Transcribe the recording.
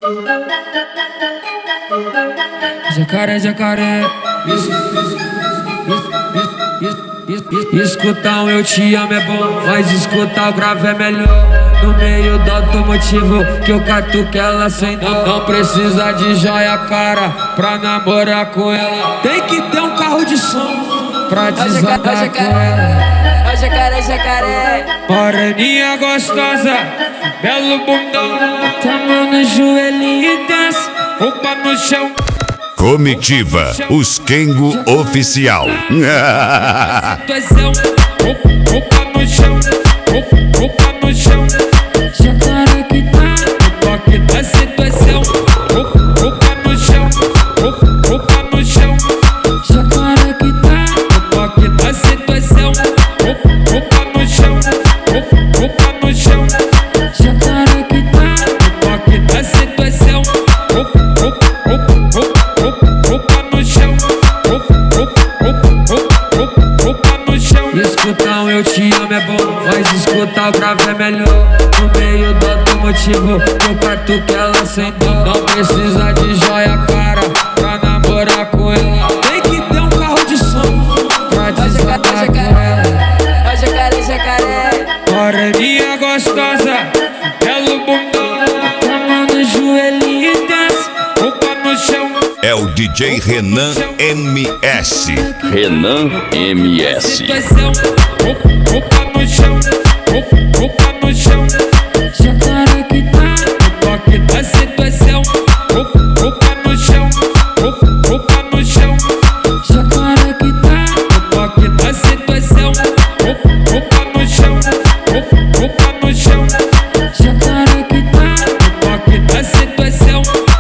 Jacaré, jacaré. Escutar um eu te amo é bom, mas escutar o grave é melhor. No meio do automotivo que eu catuque ela sem dó. Não precisa de joia cara pra namorar com ela. Tem que ter um carro de som pra desandar com ela. Ó jacaré, jacaré. Moreninha gostosa, belo bundão. Tamo no joelhinho e desce, roupa no chão. Comitiva, os Kengo Oficial. Situação, roupa no chão, roupa no chão. Jacaré que tá no toque da situação. Roupa no chão, roupa no chão. Jacaré que tá no toque da situação. Roupa no chão, roupa no chão. Jacaré que tá no toque da situação. Roupa no chão, roupa no chão. Escutar um eu te amo é bom, mas escutar o grave é melhor. No meio do automotivo eu catuque ela sem dó. Não precisa de joia cara pra namorar com ela. Tem que ter um carro de som pra desandar com ela. Ó jacaré, jacaré. Moreninha gostosa, belo bundão. Tamo no joelhinho e desce, roupa no chão. É o DJ Renan MS. Renan MS. Situação, roupa no chão, roupa no chão. Jacaré que tá no toque da situação. Roupa no chão, roupa no chão. Jacaré que tá no toque da situação. Roupa no chão, roupa no chão. Jacaré que tá no toque da situação.